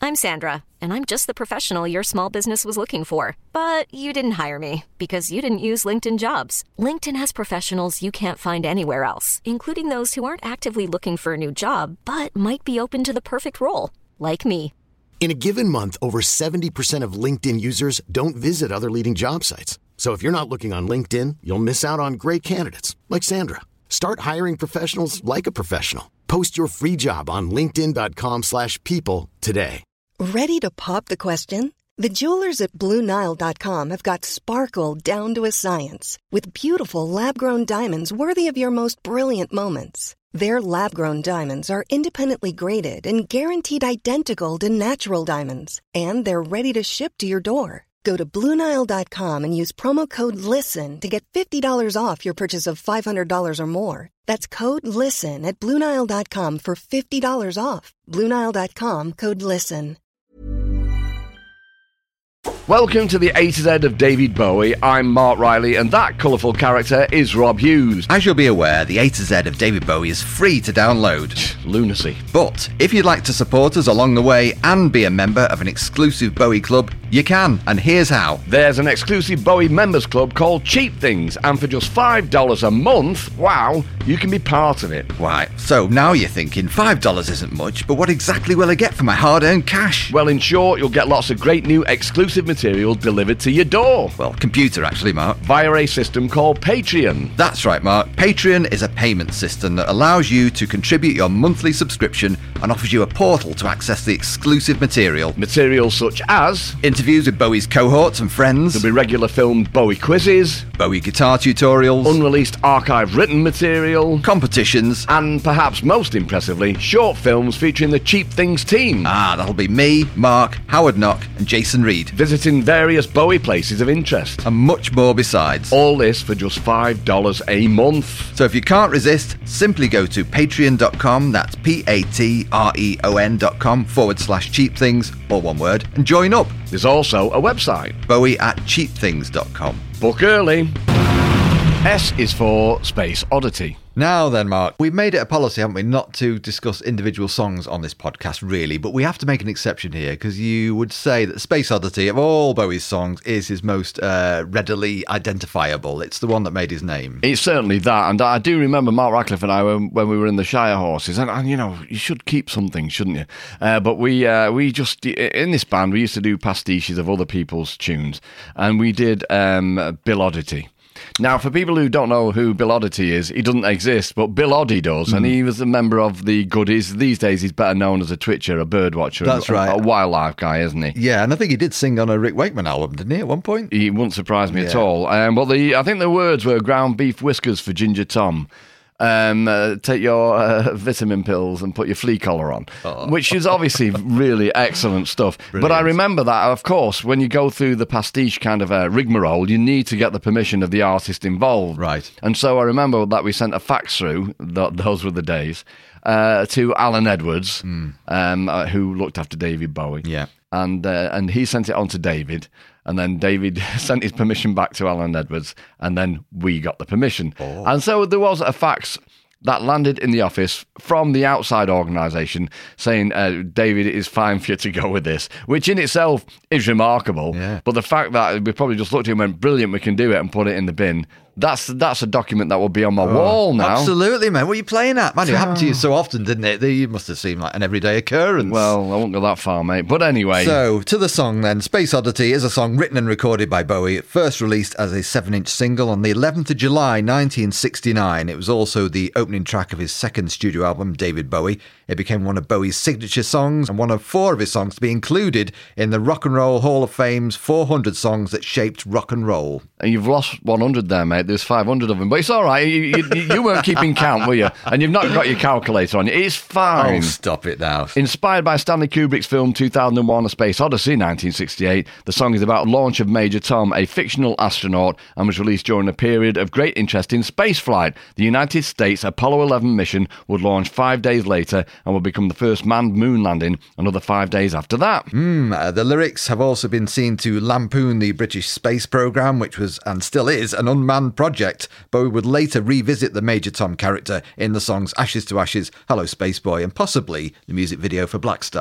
I'm Sandra, and I'm just the professional your small business was looking for. But you didn't hire me because you didn't use LinkedIn Jobs. LinkedIn has professionals you can't find anywhere else, including those who aren't actively looking for a new job, but might be open to the perfect role, like me. In a given month, over 70% of LinkedIn users don't visit other leading job sites. So if you're not looking on LinkedIn, you'll miss out on great candidates like Sandra. Start hiring professionals like a professional. Post your free job on linkedin.com/people today. Ready to pop the question? The jewelers at BlueNile.com have got sparkle down to a science with beautiful lab-grown diamonds worthy of your most brilliant moments. Their lab-grown diamonds are independently graded and guaranteed identical to natural diamonds, and they're ready to ship to your door. Go to BlueNile.com and use promo code LISTEN to get $50 off your purchase of $500 or more. That's code LISTEN at BlueNile.com for $50 off. BlueNile.com, code LISTEN. Welcome to the A to Z of David Bowie. I'm Mark Riley, and that colourful character is Rob Hughes. As you'll be aware, the A to Z of David Bowie is free to download. Lunacy. But if you'd like to support us along the way and be a member of an exclusive Bowie club, you can, and here's how. There's an exclusive Bowie members club called Cheap Things, and for just $5 a month, wow, you can be part of it. Right, so now you're thinking $5 isn't much, but what exactly will I get for my hard-earned cash? Well, in short, you'll get lots of great new exclusive material delivered to your door. Well, computer actually, Mark. Via a system called Patreon. That's right, Mark. Patreon is a payment system that allows you to contribute your monthly subscription and offers you a portal to access the exclusive material. Material such as interviews with Bowie's cohorts and friends. There'll be regular filmed Bowie quizzes, Bowie guitar tutorials, unreleased archive written material, competitions, and perhaps most impressively, short films featuring the Cheap Things team. That'll be me, Mark, Howard Knock and Jason Reed, visiting various Bowie places of interest. And much more besides. All this for just $5 a month. So if you can't resist, simply go to patreon.com, that's patreon.com/cheapthings, all one word, and join up. There's also a website, bowie@cheapthings.com. Book early. S is for Space Oddity. Now then, Mark, we've made it a policy, haven't we, not to discuss individual songs on this podcast, really, but we have to make an exception here, because you would say that Space Oddity, of all Bowie's songs, is his most readily identifiable. It's the one that made his name. It's certainly that, and I do remember Mark Radcliffe and I when we were in the Shire Horses, and you know, you should keep something, shouldn't you? But we just, in this band, we used to do pastiches of other people's tunes, and we did Bill Oddity. Now, for people who don't know who Bill Oddity is, he doesn't exist, but Bill Oddie does, and he was a member of the Goodies. These days, he's better known as a twitcher, a bird watcher, That's right. A wildlife guy, isn't he? Yeah, and I think he did sing on a Rick Wakeman album, didn't he, at one point? He wouldn't surprise me at all. But I think the words were ground beef whiskers for Ginger Tom. Take your vitamin pills and put your flea collar on, which is obviously really excellent stuff. Brilliant. But I remember that, of course, when you go through the pastiche kind of rigmarole, you need to get the permission of the artist involved. Right. And so I remember that we sent a fax through, those were the days, to Alan Edwards, who looked after David Bowie. Yeah. And he sent it on to David. And then David sent his permission back to Alan Edwards, and then we got the permission. And so there was a fax that landed in the office from the outside organisation saying, David, it is fine for you to go with this, which in itself is remarkable. Yeah. But the fact that we probably just looked at it and went, brilliant, we can do it, and put it in the bin, that's a document that will be on my wall now. Absolutely, man. What are you playing at? Man, it happened to you so often, didn't it? You must have seemed like an everyday occurrence. Well, I won't go that far, mate. But anyway. So, to the song then. Space Oddity is a song written and recorded by Bowie, first released as a 7-inch single on the 11th of July 1969. It was also the opening track of his second studio album, David Bowie. It became one of Bowie's signature songs and one of 4 of his songs to be included in the Rock and Roll Hall of Fame's 400 songs that shaped rock and roll. And you've lost 100 there, mate. There's 500 of them. But it's all right. You weren't keeping count, were you? And you've not got your calculator on you. It's fine. Oh, stop it now. Inspired by Stanley Kubrick's film 2001 A Space Odyssey, 1968, the song is about the launch of Major Tom, a fictional astronaut, and was released during a period of great interest in spaceflight. The United States Apollo 11 mission would launch 5 days later and would become the first manned moon landing another 5 days after that. The lyrics have also been seen to lampoon the British space programme, which was, and still is, an unmanned project. Bowie would later revisit the Major Tom character in the songs Ashes to Ashes, Hello Space Boy, and possibly the music video for Black Star.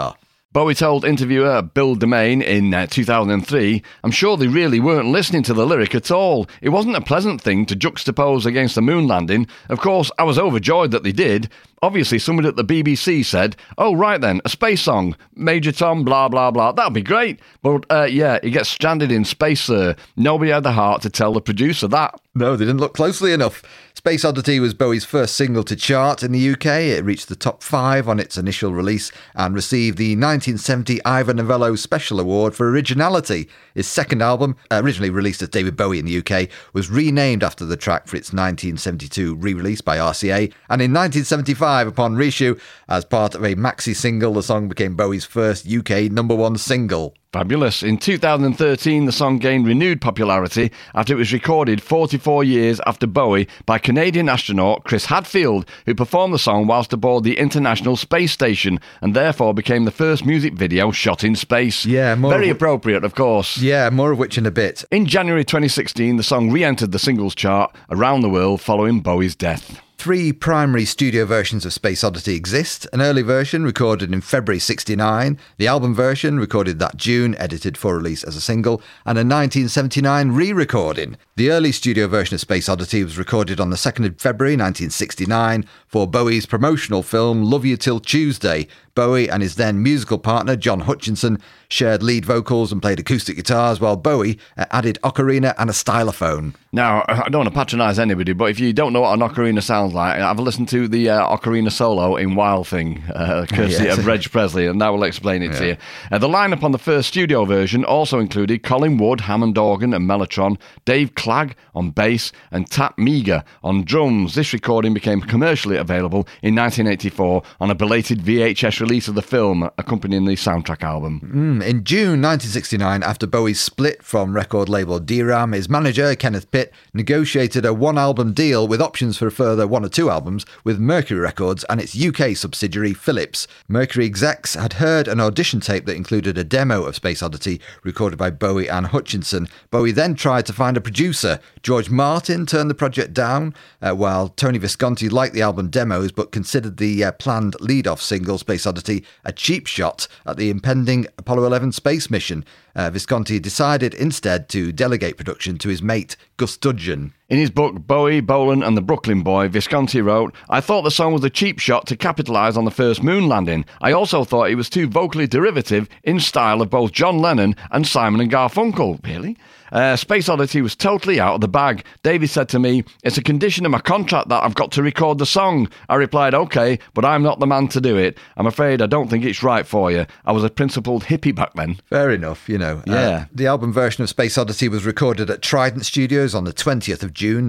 Bowie told interviewer Bill Demain in 2003, "I'm sure they really weren't listening to the lyric at all. It wasn't a pleasant thing to juxtapose against the moon landing. Of course, I was overjoyed that they did. Obviously, somebody at the BBC said, 'Oh, right then, a space song. Major Tom, blah, blah, blah. That'd be great.' But, yeah, he gets stranded in space, sir. Nobody had the heart to tell the producer that." No, they didn't look closely enough. Space Oddity was Bowie's first single to chart in the UK. It reached the top 5 on its initial release and received the 1970 Ivor Novello Special Award for Originality. His second album, originally released as David Bowie in the UK, was renamed after the track for its 1972 re-release by RCA. And in 1975, upon reissue, as part of a maxi single, the song became Bowie's first UK #1 single. Fabulous. In 2013, the song gained renewed popularity after it was recorded 44 years after Bowie by Canadian astronaut Chris Hadfield, who performed the song whilst aboard the International Space Station and therefore became the first music video shot in space. Yeah, very appropriate, of course. Yeah, more of which in a bit. In January 2016, the song re-entered the singles chart around the world following Bowie's death. 3 primary studio versions of Space Oddity exist. An early version recorded in February 1969, the album version recorded that June, edited for release as a single, and a 1979 re-recording. The early studio version of Space Oddity was recorded on the 2nd of February 1969 for Bowie's promotional film Love You Till Tuesday. Bowie and his then musical partner John Hutchinson shared lead vocals and played acoustic guitars, while Bowie added ocarina and a stylophone. Now, I don't want to patronise anybody, but if you don't know what an ocarina sounds like, have a listen to the ocarina solo in Wild Thing, courtesy of Reg Presley, and that will explain it to you. The lineup on the first studio version also included Colin Wood, Hammond organ and mellotron, Dave Clagg on bass, and Tat Meager on drums. This recording became commercially available in 1984 on a belated VHS release of the film accompanying the soundtrack album. In June 1969, after Bowie's split from record label DRAM, his manager, Kenneth Pitt, negotiated a 1-album deal with options for a further 1 or 2 albums with Mercury Records and its UK subsidiary Philips. Mercury execs had heard an audition tape that included a demo of Space Oddity recorded by Bowie and Hutchinson. Bowie then tried to find a producer. George Martin turned the project down, while Tony Visconti liked the album demos but considered the planned lead-off single, Space Oddity, a cheap shot at the impending Apollo 11 space mission. Visconti decided instead to delegate production to his mate, Gus Dudgeon. In his book Bowie, Bolan and the Brooklyn Boy, Visconti wrote, "I thought the song was a cheap shot to capitalise on the first moon landing. I also thought it was too vocally derivative in style of both John Lennon and Simon and Garfunkel." Really? Space Oddity was totally out of the bag. David said to me, "It's a condition of my contract that I've got to record the song." I replied, "OK, but I'm not the man to do it. I'm afraid I don't think it's right for you." I was a principled hippie back then. Fair enough, you know. Yeah. The album version of Space Oddity was recorded at Trident Studios on the 20th of June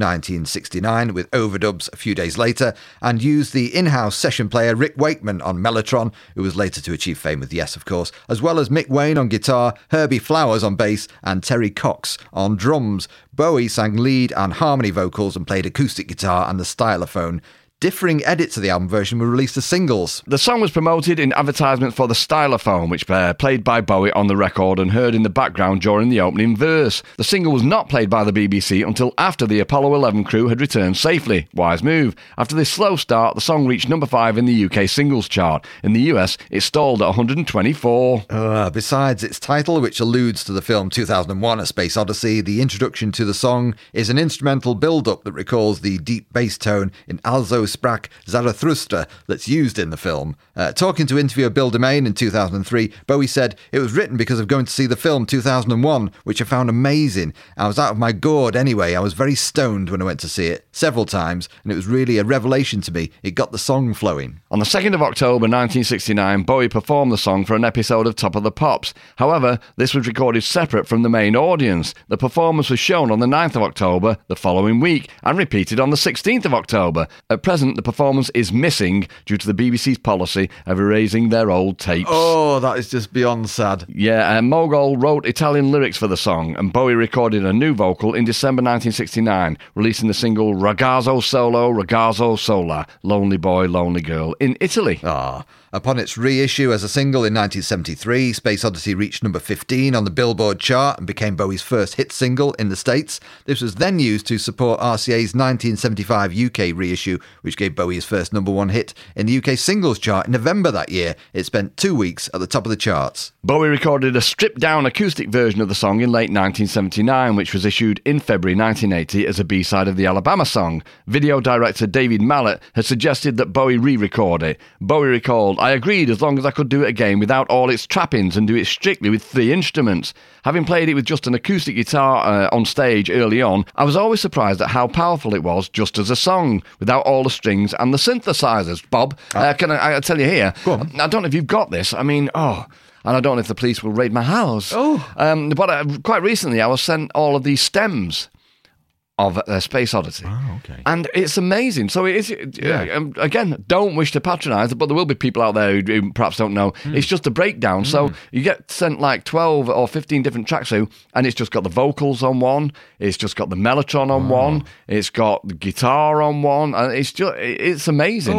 1969 with overdubs a few days later, and used the in-house session player Rick Wakeman on mellotron, who was later to achieve fame with Yes, of course, as well as Mick Wayne on guitar, Herbie Flowers on bass, and Terry Cox on drums. Bowie sang lead and harmony vocals and played acoustic guitar and the stylophone. Differing edits of the album version were released as singles. The song was promoted in advertisements for the stylophone, which played by Bowie on the record and heard in the background during the opening verse. The single was not played by the BBC until after the Apollo 11 crew had returned safely. Wise move. After this slow start, the song reached number 5 in the UK singles chart. In the US, it stalled at 124. Besides its title, which alludes to the film 2001: A Space Odyssey, the introduction to the song is an instrumental build-up that recalls the deep bass tone in Also Sprach Zarathustra that's used in the film. Talking to interviewer Bill Demain in 2003, Bowie said, "It was written because of going to see the film 2001, which I found amazing. I was out of my gourd anyway. I was very stoned when I went to see it, several times, and it was really a revelation to me. It got the song flowing." On the 2nd of October 1969, Bowie performed the song for an episode of Top of the Pops. However, this was recorded separate from the main audience. The performance was shown on the 9th of October, the following week, and repeated on the 16th of October. At present, the performance is missing due to the BBC's policy of erasing their old tapes. Oh, that is just beyond sad. Yeah, Mogol wrote Italian lyrics for the song, and Bowie recorded a new vocal in December 1969, releasing the single Ragazzo Solo, Ragazzo Sola, Lonely Boy, Lonely Girl, in Italy. Upon its reissue as a single in 1973, Space Oddity reached number 15 on the Billboard chart and became Bowie's first hit single in the States. This was then used to support RCA's 1975 UK reissue, which gave Bowie his first number one hit in the UK singles chart in November that year. It spent 2 weeks at the top of the charts. Bowie recorded a stripped-down acoustic version of the song in late 1979, which was issued in February 1980 as a B-side of the Alabama song. Video director David Mallet had suggested that Bowie re-record it. Bowie recalled, "I agreed as long as I could do it again without all its trappings and do it strictly with 3 instruments. Having played it with just an acoustic guitar on stage early on, I was always surprised at how powerful it was just as a song, without all the strings and the synthesizers." Bob, can I tell you here? Go on. I don't know if you've got this. I mean, and I don't know if the police will raid my house. But quite recently I was sent all of these stems of Space Oddity. Oh, okay. And it's amazing. So it is, again, don't wish to patronise, but there will be people out there who perhaps don't know. It's just a breakdown. So you get sent like 12 or 15 different tracks through, and it's just got the vocals on one, it's just got the mellotron on one, it's got the guitar on one, and it's amazing.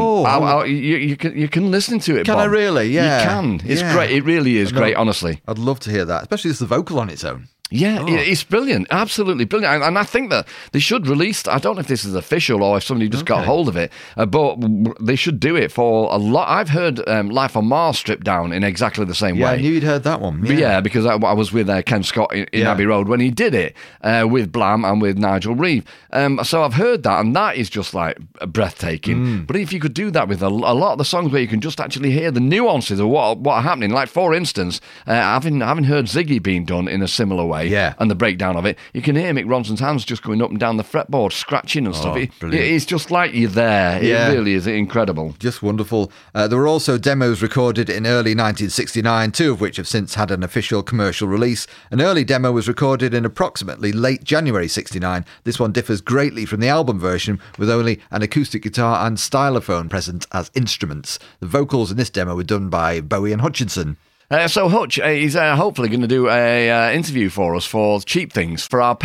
You can listen to it, Can Bob. I really? Yeah. You can. It's great. It really is great, honestly. I'd love to hear that, especially as the vocal on its own. Yeah, it's brilliant. Absolutely brilliant. And I think that they should release, I don't know if this is official or if somebody just got hold of it, but they should do it for a lot. I've heard Life on Mars stripped down in exactly the same way. I knew you'd heard that one. Yeah, because I was with Ken Scott in Abbey Road when he did it with Blam and with Nigel Reeve. So I've heard that, and that is just like breathtaking. But if you could do that with a lot of the songs where you can just actually hear the nuances of what are happening, like for instance, having heard Ziggy being done in a similar way, and the breakdown of it, you can hear Mick Ronson's hands just going up and down the fretboard, scratching and stuff. It's just like you're there. It really is incredible. Just wonderful. There were also demos recorded in early 1969, 2 of which have since had an official commercial release. An early demo was recorded in approximately late January 69. This one differs greatly from the album version, with only an acoustic guitar and stylophone present as instruments. The vocals in this demo were done by Bowie and Hutchinson. So Hutch is hopefully going to do a interview for us for Cheap Things, for our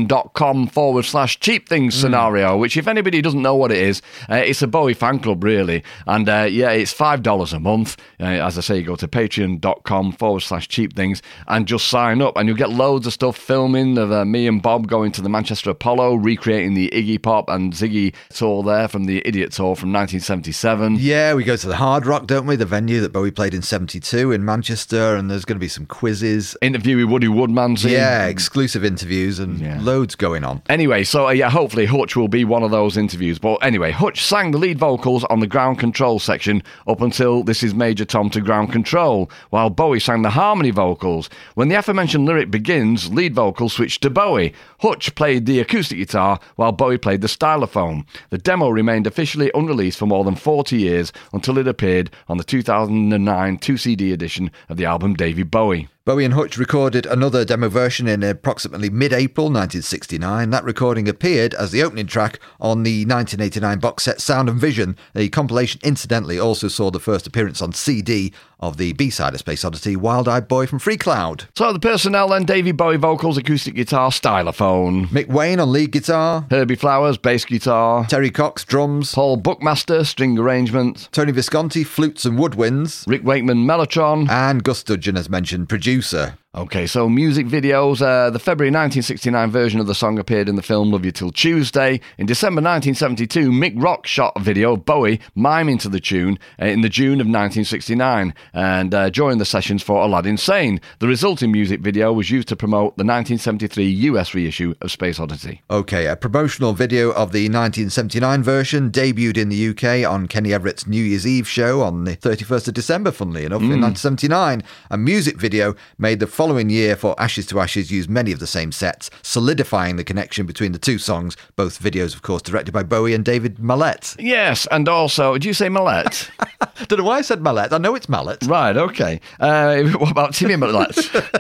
patreon.com/Cheap Things scenario, which if anybody doesn't know what it is, it's a Bowie fan club really. And it's $5 a month. As I say, you go to patreon.com/Cheap Things and just sign up and you'll get loads of stuff, filming of me and Bob going to the Manchester Apollo, recreating the Iggy Pop and Ziggy tour there from the Idiot Tour from 1977. Yeah, we go to the Hard Rock, don't we? The venue that Bowie played in 72 in Manchester. And there's going to be some quizzes. Interview with Woody Woodmansey. Yeah, exclusive interviews and loads going on. Anyway, so hopefully Hutch will be one of those interviews. But anyway, Hutch sang the lead vocals on the Ground Control section up until This Is Major Tom to Ground Control, while Bowie sang the harmony vocals. When the aforementioned lyric begins, lead vocals switched to Bowie. Hutch played the acoustic guitar while Bowie played the stylophone. The demo remained officially unreleased for more than 40 years until it appeared on the 2009 2CD edition of the album Davey Bowie. Bowie and Hutch recorded another demo version in approximately mid-April 1969. That recording appeared as the opening track on the 1989 box set Sound and Vision. The compilation incidentally also saw the first appearance on CD of the B-side of Space Oddity, Wild Eyed Boy from Free Cloud. So the personnel then: Davey Bowie vocals, acoustic guitar, stylophone. Mick Wayne on lead guitar. Herbie Flowers, bass guitar. Terry Cox, drums. Paul Buckmaster, string arrangement. Tony Visconti, flutes and woodwinds. Rick Wakeman, mellotron. And Gus Dudgeon, as mentioned, producer. Okay, so music videos. The February 1969 version of the song appeared in the film Love You Till Tuesday. In December 1972, Mick Rock shot a video of Bowie miming to the tune in the June of 1969 and during the sessions for Aladdin Sane. The resulting music video was used to promote the 1973 US reissue of Space Oddity. Okay, a promotional video of the 1979 version debuted in the UK on Kenny Everett's New Year's Eve show on the 31st of December, funnily enough, in 1979. A music video made the following year for Ashes to Ashes used many of the same sets, solidifying the connection between the two songs. Both videos, of course, directed by Bowie and David Mallet. Yes, and also, did you say Mallet? Don't know why I said Mallet. I know it's Mallet. Right, okay. What about Timmy Mallet?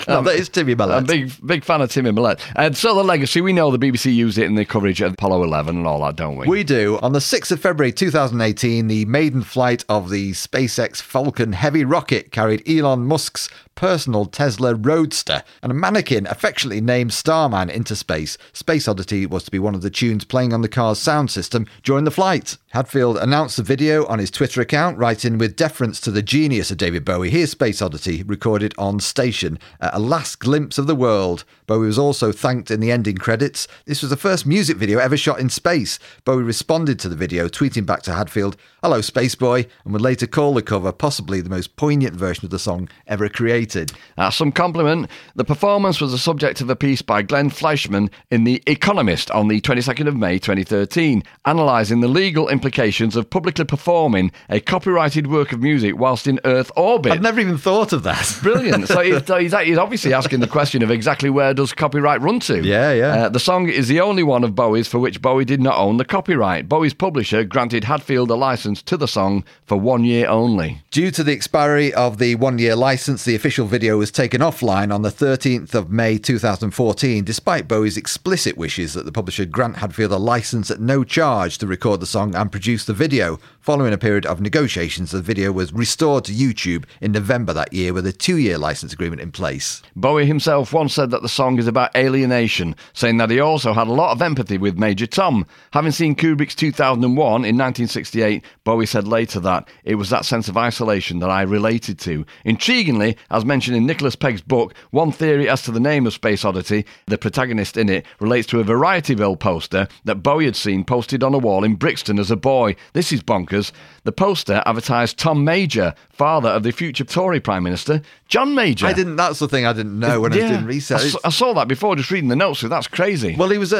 That is Timmy Millett. I'm a big fan of Timmy Millett. And so the legacy, we know the BBC used it in the coverage of Apollo 11 and all that, don't we? We do. On the 6th of February 2018, the maiden flight of the SpaceX Falcon Heavy rocket carried Elon Musk's personal Tesla Roadster and a mannequin affectionately named Starman into space. Space Oddity was to be one of the tunes playing on the car's sound system during the flight. Hadfield announced the video on his Twitter account, writing, with deference to the genius of David Bowie, here's Space Oddity, recorded on station. A last glimpse of the world. Bowie was also thanked in the ending credits. This was the first music video ever shot in space. Bowie responded to the video, tweeting back to Hadfield, "Hello, Space Boy," and would later call the cover possibly the most poignant version of the song ever created. Some compliment. The performance was the subject of a piece by Glenn Fleischman in The Economist on the 22nd of May 2013, analysing the legal implications of publicly performing a copyrighted work of music whilst in Earth orbit. I've never even thought of that. Brilliant. So he's obviously asking the question of exactly where does copyright run to? Yeah. The song is the only one of Bowie's for which Bowie did not own the copyright. Bowie's publisher granted Hadfield a licence to the song for 1 year only. Due to the expiry of the 1 year licence, the official video was taken offline on the 13th of May 2014, despite Bowie's explicit wishes that the publisher grant Hadfield a licence at no charge to record the song and produce the video. Following a period of negotiations, the video was restored to YouTube in November that year with a 2-year licence agreement in place. Bowie himself once said that the song is about alienation, saying that he also had a lot of empathy with Major Tom. Having seen Kubrick's 2001 in 1968, Bowie said later that it was that sense of isolation that I related to. Intriguingly, as mentioned in Nicholas Pegg's book, one theory as to the name of Space Oddity, the protagonist in it, relates to a Variety-ville poster that Bowie had seen posted on a wall in Brixton as a boy. This is bonkers. The poster advertised Tom Major, father of the future Tory Prime Minister, John Major. That's the thing I didn't know when I was doing research. I saw that before just reading the notes, so that's crazy. Well, he was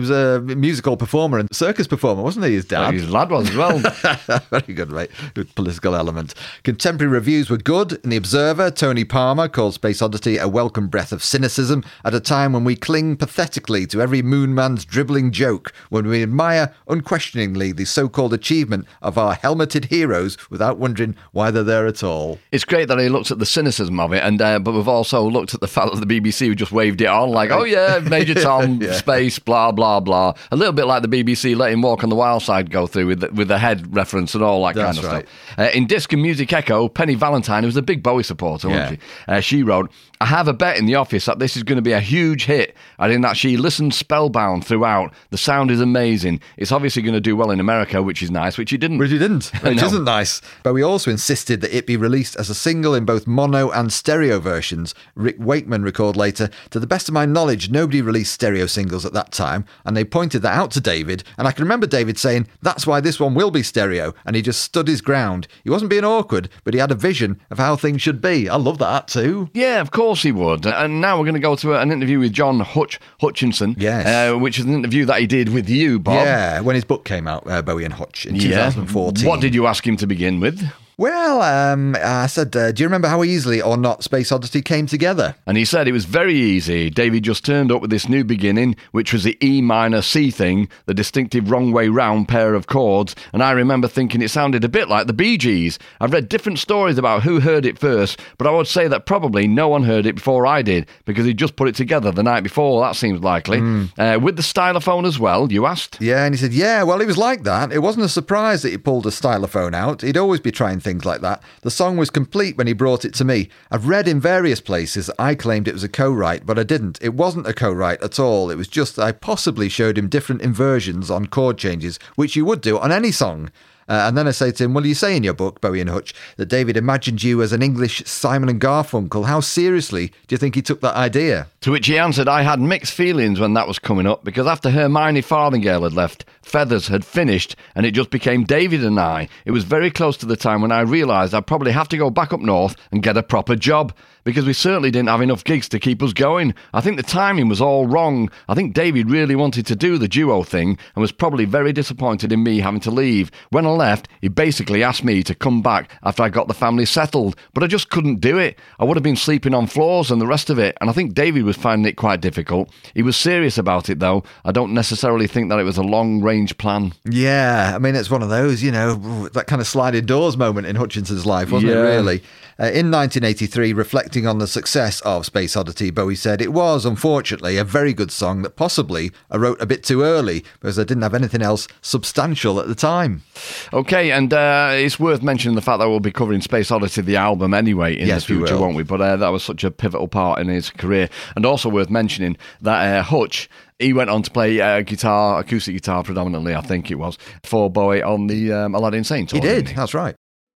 a musical performer and circus performer, wasn't he, his dad? His lad was as well. Very good, mate. Good political element. Contemporary reviews were good. In The Observer, Tony Palmer called Space Oddity a welcome breath of cynicism at a time when we cling pathetically to every moon man's dribbling joke, when we admire unquestioningly the so-called achievement of our helmeted heroes without wondering why they're there at all. It's great that he looked at the cynicism of it, and but we've also looked at the fact that the BBC just waved it on like, oh yeah, Major Tom, space, blah, blah, blah. A little bit like the BBC let him Walk on the Wild Side go through with the head reference and all that kind of stuff. In Disc and Music Echo, Penny Valentine, who was a big Bowie supporter, wasn't she? She wrote, I have a bet in the office that this is going to be a huge hit, and in that she listened spellbound throughout. The sound is amazing. It's obviously going to do well in America, which is nice, which he didn't. Which isn't nice. But we also insisted that it be released as a single in both mono and stereo versions. Rick Wakeman recalled later, to the best of my knowledge, nobody released stereo singles at that time, and they pointed that out to David, and I can remember David saying, that's why this one will be stereo, and he just stood his ground. He wasn't being awkward, but he had a vision of how things should be. I love that too. Yeah, of course he would. And now we're going to go to an interview with John Hutchinson, which is an interview that he did with you, Bob. Yeah, when his book came out, Bowie and Hutch, in 2014. What did you ask him to begin with? Well, I said, do you remember how easily or not Space Oddity came together? And he said it was very easy. David just turned up with this new beginning, which was the E minor C thing, the distinctive wrong way round pair of chords, and I remember thinking it sounded a bit like the Bee Gees. I've read different stories about who heard it first, but I would say that probably no one heard it before I did, because he just put it together the night before. That seems likely. With the stylophone as well, you asked? Yeah, and he said, yeah, well, it was like that. It wasn't a surprise that he pulled a stylophone out. He'd always be trying things like that. The song was complete when he brought it to me. I've read in various places that I claimed it was a co-write, but I didn't. It wasn't a co-write at all. It was just that I possibly showed him different inversions on chord changes, which you would do on any song. And then I say to him, well, you say in your book, Bowie and Hutch, that David imagined you as an English Simon and Garfunkel. How seriously do you think he took that idea? To which he answered, I had mixed feelings when that was coming up, because after Hermione Farthingale had left, Feathers had finished, and it just became David and I. It was very close to the time when I realised I'd probably have to go back up north and get a proper job, because we certainly didn't have enough gigs to keep us going. I think the timing was all wrong. I think David really wanted to do the duo thing and was probably very disappointed in me having to leave. When I left, he basically asked me to come back after I got the family settled, but I just couldn't do it. I would have been sleeping on floors and the rest of it, and I think David was finding it quite difficult. He was serious about it, though. I don't necessarily think that it was a long-range plan. Yeah, I mean, it's one of those, that kind of sliding doors moment in Hutchinson's life, wasn't it, really? In 1983, reflecting reflecting on the success of Space Oddity, Bowie said, "It was, unfortunately, a very good song that possibly I wrote a bit too early because I didn't have anything else substantial at the time." Okay, and it's worth mentioning the fact that we'll be covering Space Oddity, the album, anyway, in the future, won't we? But that was such a pivotal part in his career. And also worth mentioning that Hutch, he went on to play guitar, acoustic guitar predominantly, I think it was, for Bowie on the Aladdin Sane tour. He did, that's right.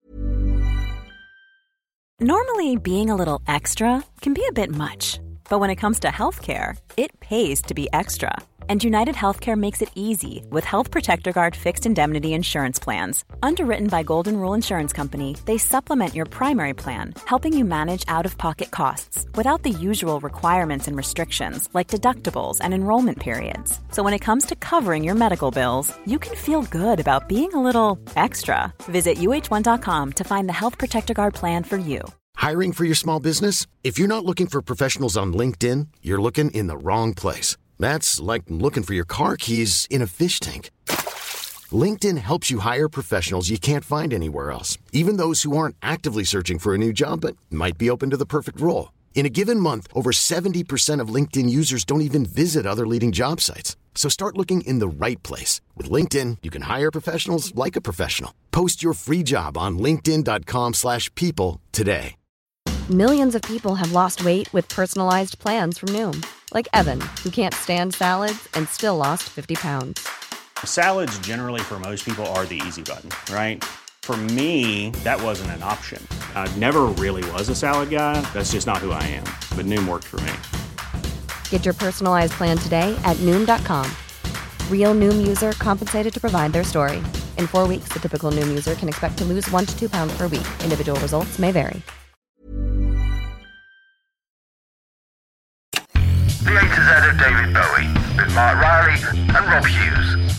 Normally, being a little extra can be a bit much. But when it comes to healthcare, it pays to be extra. And United Healthcare makes it easy with Health Protector Guard fixed indemnity insurance plans. Underwritten by Golden Rule Insurance Company, they supplement your primary plan, helping you manage out-of-pocket costs without the usual requirements and restrictions like deductibles and enrollment periods. So when it comes to covering your medical bills, you can feel good about being a little extra. Visit uh1.com to find the Health Protector Guard plan for you. Hiring for your small business? If you're not looking for professionals on LinkedIn, you're looking in the wrong place. That's like looking for your car keys in a fish tank. LinkedIn helps you hire professionals you can't find anywhere else, even those who aren't actively searching for a new job but might be open to the perfect role. In a given month, over 70% of LinkedIn users don't even visit other leading job sites. So start looking in the right place. With LinkedIn, you can hire professionals like a professional. Post your free job on linkedin.com/people today. Millions of people have lost weight with personalized plans from Noom. Like Evan, who can't stand salads and still lost 50 pounds. Salads generally for most people are the easy button, right? For me, that wasn't an option. I never really was a salad guy. That's just not who I am. But Noom worked for me. Get your personalized plan today at Noom.com. Real Noom user compensated to provide their story. In 4 weeks, the typical Noom user can expect to lose 1 to 2 pounds per week. Individual results may vary. The A to Z of David Bowie with Mark Riley and Rob Hughes.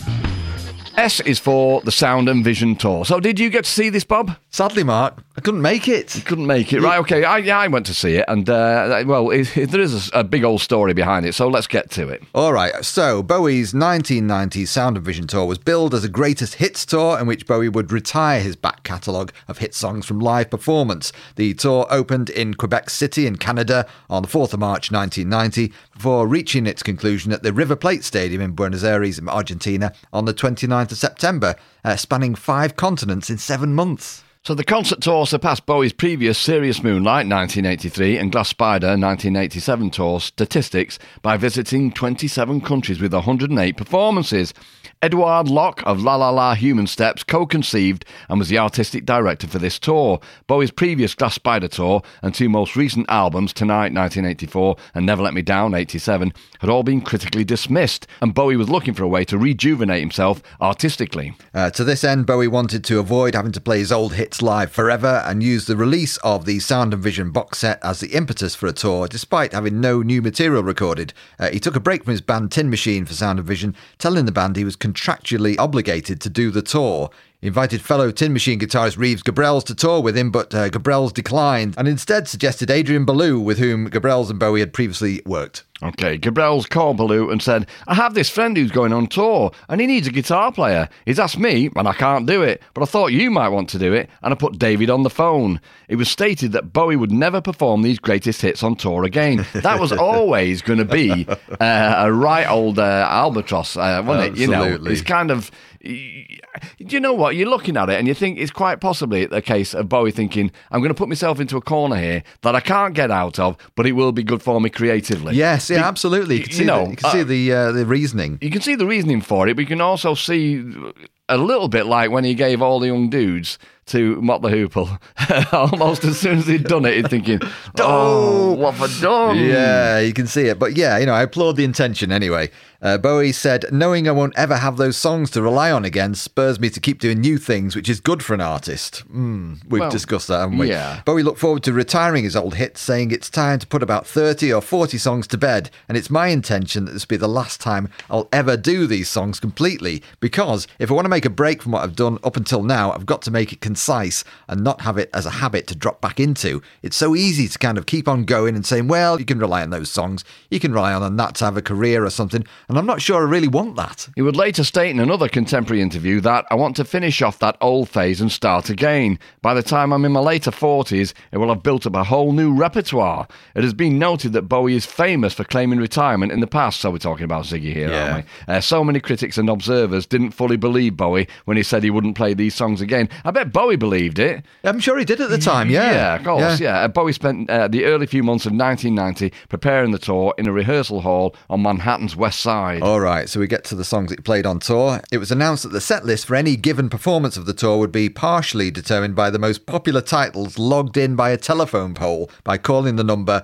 S is for the Sound and Vision Tour. So did you get to see this, Bob? Sadly, Mark, I couldn't make it. You couldn't make it, right? Okay, I went to see it, and there is a big old story behind it, so let's get to it. All right, so Bowie's 1990 Sound and Vision Tour was billed as a greatest hits tour in which Bowie would retire his back catalogue of hit songs from live performance. The tour opened in Quebec City in Canada on the 4th of March 1990 before reaching its conclusion at the River Plate Stadium in Buenos Aires, Argentina on the 29th of September, spanning 5 continents in 7 months. So the concert tour surpassed Bowie's previous Serious Moonlight 1983 and Glass Spider 1987 tour statistics by visiting 27 countries with 108 performances. Edouard Locke of La La La Human Steps co-conceived and was the artistic director for this tour. Bowie's previous Glass Spider tour and 2 most recent albums, Tonight 1984 and Never Let Me Down 87, had all been critically dismissed, and Bowie was looking for a way to rejuvenate himself artistically. To this end, Bowie wanted to avoid having to play his old hits live forever and used the release of the Sound and Vision box set as the impetus for a tour, despite having no new material recorded. He took a break from his band Tin Machine for Sound and Vision, telling the band he was contractually obligated to do the tour. He invited fellow Tin Machine guitarist Reeves Gabrels to tour with him, but Gabrels declined and instead suggested Adrian Belew, with whom Gabrels and Bowie had previously worked. Okay, Gabrels called Belew and said, "I have this friend who's going on tour and he needs a guitar player. He's asked me and I can't do it, but I thought you might want to do it," and I put David on the phone. It was stated that Bowie would never perform these greatest hits on tour again. That was always going to be a right old albatross, wasn't it? You know, it's kind of... You know what? You're looking at it and you think it's quite possibly the case of Bowie thinking, I'm going to put myself into a corner here that I can't get out of, but it will be good for me creatively. Yes, yeah, absolutely. You can see the reasoning. You can see the reasoning for it, but you can also see a little bit like when he gave all the young dudes to Mott the Hoople. Almost as soon as he'd done it, he'd thinking, oh, what have I done? Yeah, you can see it. But yeah, I applaud the intention anyway. Bowie said, "Knowing I won't ever have those songs to rely on again spurs me to keep doing new things, which is good for an artist." We've discussed that, haven't we? Yeah. Bowie looked forward to retiring his old hits, saying it's time to put about 30 or 40 songs to bed, and it's my intention that this will be the last time I'll ever do these songs completely, because if I want to make a break from what I've done up until now, I've got to make it consistent concise and not have it as a habit to drop back into. It's so easy to kind of keep on going and saying, well, you can rely on those songs, you can rely on that to have a career or something, and I'm not sure I really want that. He would later state in another contemporary interview that I want to finish off that old phase and start again. By the time I'm in my later 40s, it will have built up a whole new repertoire. It has been noted that Bowie is famous for claiming retirement in the past, so we're talking about Ziggy here, aren't we? So many critics and observers didn't fully believe Bowie when he said he wouldn't play these songs again. I bet Bowie believed it. I'm sure he did at the time, yeah. Yeah, of course, yeah. Bowie spent the early few months of 1990 preparing the tour in a rehearsal hall on Manhattan's West Side. All right, so we get to the songs that he played on tour. It was announced that the set list for any given performance of the tour would be partially determined by the most popular titles logged in by a telephone poll by calling the number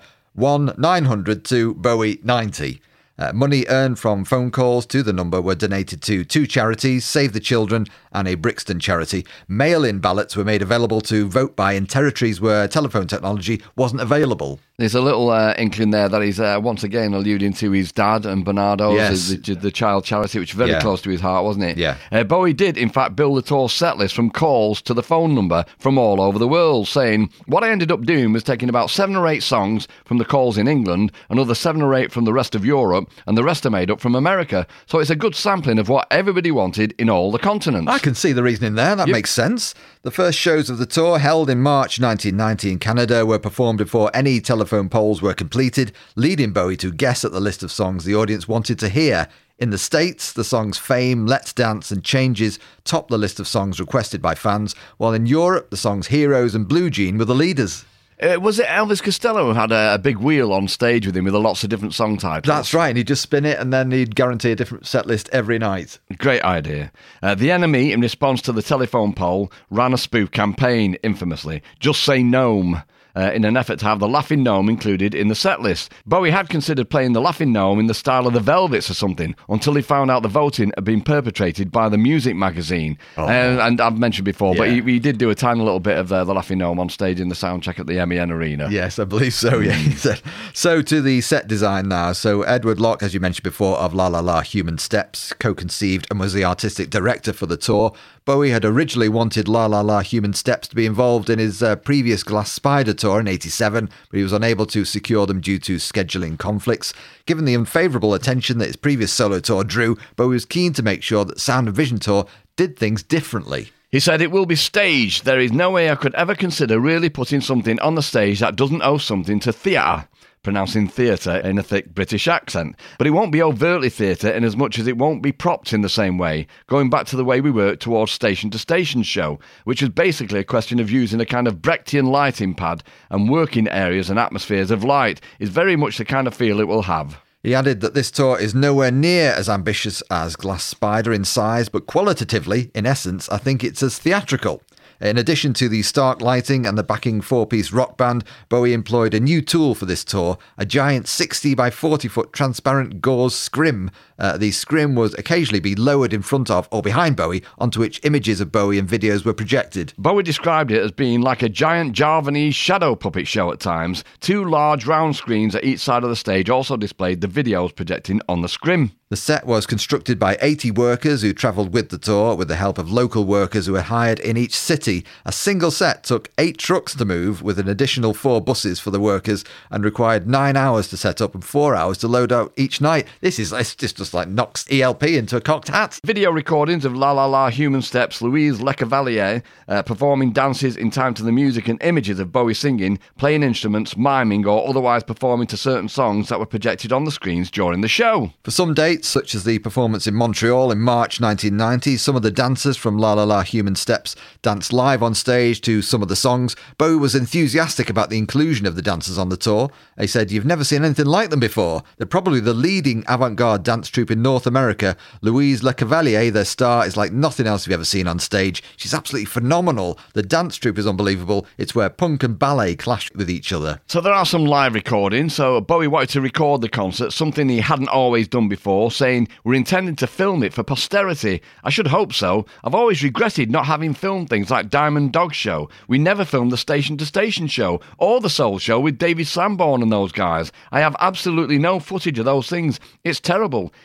1-900 Bowie 90. Money earned from phone calls to the number were donated to two charities, Save the Children and a Brixton charity. Mail-in ballots were made available to vote by in territories where telephone technology wasn't available. There's a little inkling there that he's once again alluding to his dad and Bernardo's, the child charity, which was very close to his heart, wasn't it? Yeah. Bowie did, in fact, build the tour set list from calls to the phone number from all over the world, saying, what I ended up doing was taking about 7 or 8 songs from the calls in England, another 7 or 8 from the rest of Europe, and the rest are made up from America. So it's a good sampling of what everybody wanted in all the continents. I can see the reasoning there. That makes sense. The first shows of the tour, held in March 1990 in Canada, were performed before any telephone polls were completed, leading Bowie to guess at the list of songs the audience wanted to hear. In the States, the songs Fame, Let's Dance and Changes topped the list of songs requested by fans, while in Europe, the songs Heroes and Blue Jean were the leaders. Was it Elvis Costello who had a big wheel on stage with him with lots of different song titles? That's right, and he'd just spin it and then he'd guarantee a different set list every night. Great idea. The Enemy, in response to the telephone poll, ran a spoof campaign, infamously. Just Say Gnome. In an effort to have the Laughing Gnome included in the set list. Bowie had considered playing the Laughing Gnome in the style of the Velvets or something, until he found out the voting had been perpetrated by the Music magazine. And I've mentioned before, but he did do a tiny little bit of the Laughing Gnome on stage in the soundcheck at the MEN Arena. Yes, I believe so, yeah. He said. So to the set design now. So Edward Locke, as you mentioned before, of La La La Human Steps, co-conceived and was the artistic director for the tour. Bowie had originally wanted La La La Human Steps to be involved in his previous Glass Spider tour in 87, but he was unable to secure them due to scheduling conflicts. Given the unfavourable attention that his previous solo tour drew, Bowie was keen to make sure that Sound and Vision Tour did things differently. He said, it will be staged. There is no way I could ever consider really putting something on the stage that doesn't owe something to theatre. Pronouncing theatre in a thick British accent. But it won't be overtly theatre in as much as it won't be propped in the same way, going back to the way we worked towards Station to Station show, which was basically a question of using a kind of Brechtian lighting pad and working areas and atmospheres of light is very much the kind of feel it will have. He added that this tour is nowhere near as ambitious as Glass Spider in size, but qualitatively, in essence, I think it's as theatrical. In addition to the stark lighting and the backing 4-piece rock band, Bowie employed a new tool for this tour, a giant 60 by 40 foot transparent gauze scrim. The scrim would occasionally be lowered in front of or behind Bowie, onto which images of Bowie and videos were projected. Bowie described it as being like a giant Javanese shadow puppet show at times. 2 large round screens at each side of the stage also displayed the videos projecting on the scrim. The set was constructed by 80 workers who travelled with the tour with the help of local workers who were hired in each city. A single set took 8 trucks to move with an additional 4 buses for the workers and required 9 hours to set up and 4 hours to load out each night. This just like knocks ELP into a cocked hat. Video recordings of La La La Human Steps, Louise Lecavalier performing dances in time to the music and images of Bowie singing, playing instruments, miming or otherwise performing to certain songs that were projected on the screens during the show. For some dates, such as the performance in Montreal in March 1990, some of the dancers from La La La Human Steps danced live on stage to some of the songs. Bowie was enthusiastic about the inclusion of the dancers on the tour. He said, "You've never seen anything like them before. They're probably the leading avant-garde dance troupe in North America. Louise Lecavalier, their star, is like nothing else you've ever seen on stage. She's absolutely phenomenal. The dance troupe is unbelievable. It's where punk and ballet clash with each other." So there are some live recordings. So Bowie wanted to record the concert, something he hadn't always done before, saying, "We're intending to film it for posterity. I should hope so. I've always regretted not having filmed things like Diamond Dog Show. We never filmed the Station to Station show or the Soul Show with David Sanborn and those guys. I have absolutely no footage of those things. It's terrible.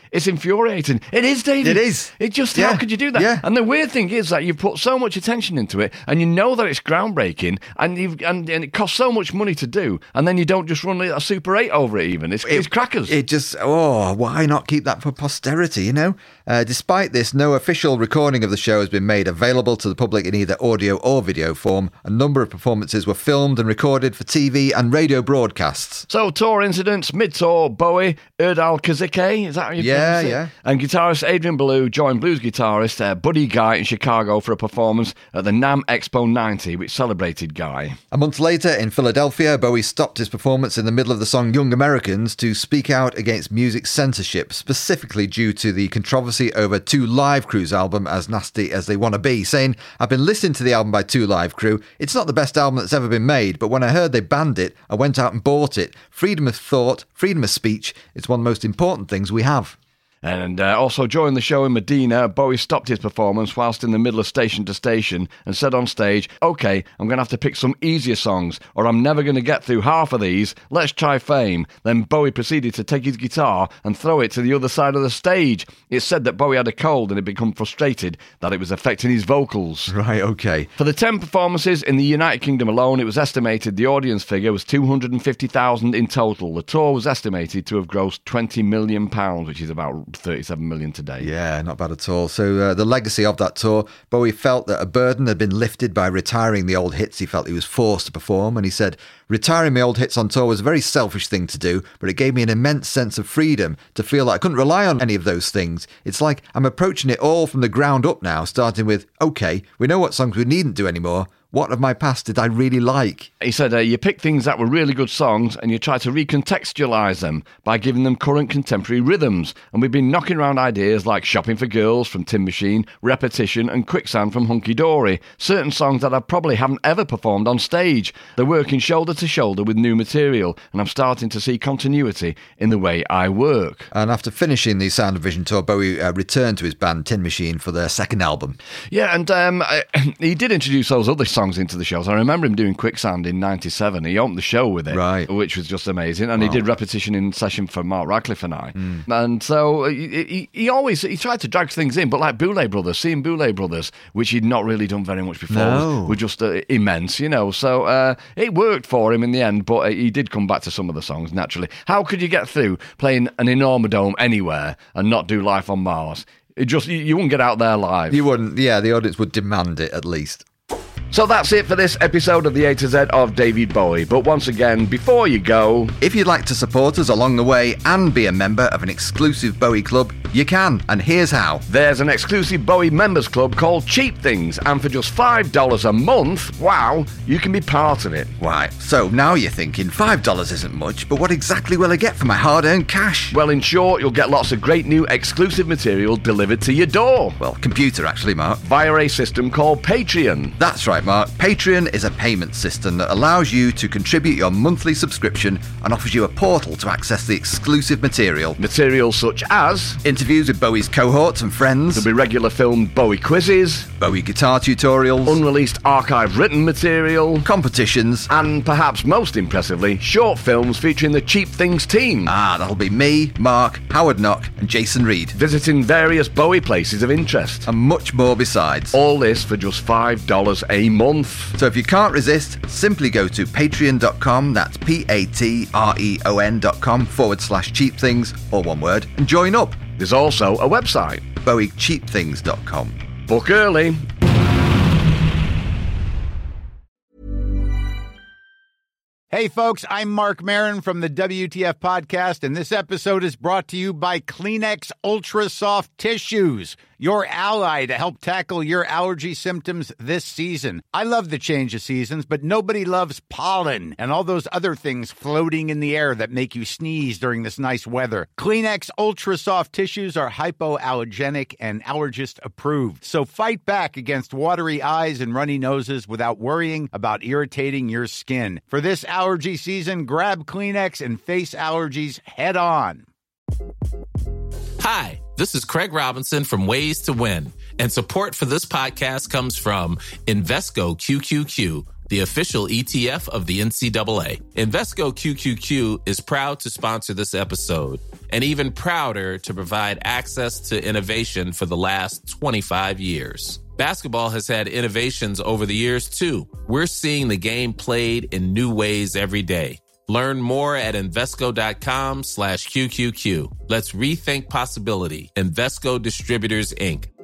It's infuriating. It is, David. It is. It just, how could you do that? Yeah. And the weird thing is that you've put so much attention into it, and you know that it's groundbreaking, and it costs so much money to do, and then you don't just run a Super 8 over it even. It's crackers. It just, why not keep that for posterity, you know? Despite this, no official recording of the show has been made available to the public in either audio or video form. A number of performances were filmed and recorded for TV and radio broadcasts. So, tour incidents, mid-tour, Bowie, Erdal Kazike, is that how you pronounce it? Yeah. And guitarist Adrian Belew joined blues guitarist Buddy Guy in Chicago for a performance at the NAMM Expo 90, which celebrated Guy. A month later, in Philadelphia, Bowie stopped his performance in the middle of the song Young Americans to speak out against music censorship, specifically due to the controversy over Two Live Crew's album As Nasty As They Wanna Be, saying, "I've been listening to the album by Two Live Crew. It's not the best album that's ever been made, but when I heard they banned it, I went out and bought it. Freedom of thought, freedom of speech, it's one of the most important things we have." And also during the show in Medina, Bowie stopped his performance whilst in the middle of station to station and said on stage, "Okay, I'm going to have to pick some easier songs or I'm never going to get through half of these. Let's try Fame." Then Bowie proceeded to take his guitar and throw it to the other side of the stage. It's said that Bowie had a cold and had become frustrated that it was affecting his vocals. Right, okay. For the 10 performances in the United Kingdom alone, it was estimated the audience figure was 250,000 in total. The tour was estimated to have grossed £20 million, which is about 37 million today. Yeah, not bad at all. So the legacy of that tour, Bowie felt that a burden had been lifted by retiring the old hits he felt he was forced to perform, and he said, "Retiring my old hits on tour was a very selfish thing to do, but it gave me an immense sense of freedom to feel that I couldn't rely on any of those things. It's like I'm approaching it all from the ground up now, starting with, okay, we know what songs we needn't do anymore. What of my past did I really like?" He said, you pick things that were really good songs and you try to recontextualise them by giving them current contemporary rhythms. And we've been knocking around ideas like Shopping for Girls from Tin Machine, Repetition and Quicksand from Hunky Dory. Certain songs that I probably haven't ever performed on stage. They're working shoulder to shoulder with new material, and I'm starting to see continuity in the way I work. And after finishing the Sound of Vision tour, Bowie returned to his band Tin Machine for their second album. Yeah, and he did introduce those other songs into the shows. I remember him doing Quicksand in 97. He opened the show with it, right, which was just amazing. And he did Repetition in session for Mark Radcliffe and I. And so he tried to drag things in, but like Boulay Brothers, seeing Boulay Brothers, which he'd not really done very much before, were just immense, you know. So it worked for him in the end, but he did come back to some of the songs naturally. How could you get through playing an Enormodome anywhere and not do Life on Mars? You wouldn't get out there live. You wouldn't. Yeah, the audience would demand it at least. So that's it for this episode of the A to Z of David Bowie. But once again, before you go, if you'd like to support us along the way and be a member of an exclusive Bowie club, you can, and here's how. There's an exclusive Bowie members club called Cheap Things, and for just $5 a month, wow, you can be part of it. Right, so now you're thinking $5 isn't much, but what exactly will I get for my hard-earned cash? Well, in short, you'll get lots of great new exclusive material delivered to your door. Well, computer actually, Mark. Via a system called Patreon. That's right, Mark. Patreon is a payment system that allows you to contribute your monthly subscription and offers you a portal to access the exclusive material. Material such as interviews with Bowie's cohorts and friends. There'll be regular filmed Bowie quizzes, Bowie guitar tutorials, unreleased archive written material, competitions, and perhaps most impressively, short films featuring the Cheap Things team. That'll be me, Mark, Howard Knock and Jason Reed, visiting various Bowie places of interest. And much more besides. All this for just $5 a month. So if you can't resist, simply go to patreon.com, that's patreon.com/cheapthings, all one word, and join up. There's also a website, bowiecheapthings.com. Book early. Hey folks, I'm Mark Maron from the WTF Podcast, and this episode is brought to you by Kleenex Ultra Soft Tissues, your ally to help tackle your allergy symptoms this season. I love the change of seasons, but nobody loves pollen and all those other things floating in the air that make you sneeze during this nice weather. Kleenex Ultra Soft Tissues are hypoallergenic and allergist approved, so fight back against watery eyes and runny noses without worrying about irritating your skin. For this allergy season, grab Kleenex and face allergies head on. Hi, this is Craig Robinson from Ways to Win, and support for this podcast comes from Invesco QQQ, the official ETF of the NCAA. Invesco QQQ is proud to sponsor this episode, and even prouder to provide access to innovation for the last 25 years. Basketball has had innovations over the years, too. We're seeing the game played in new ways every day. Learn more at Invesco.com/QQQ. Let's rethink possibility. Invesco Distributors, Inc.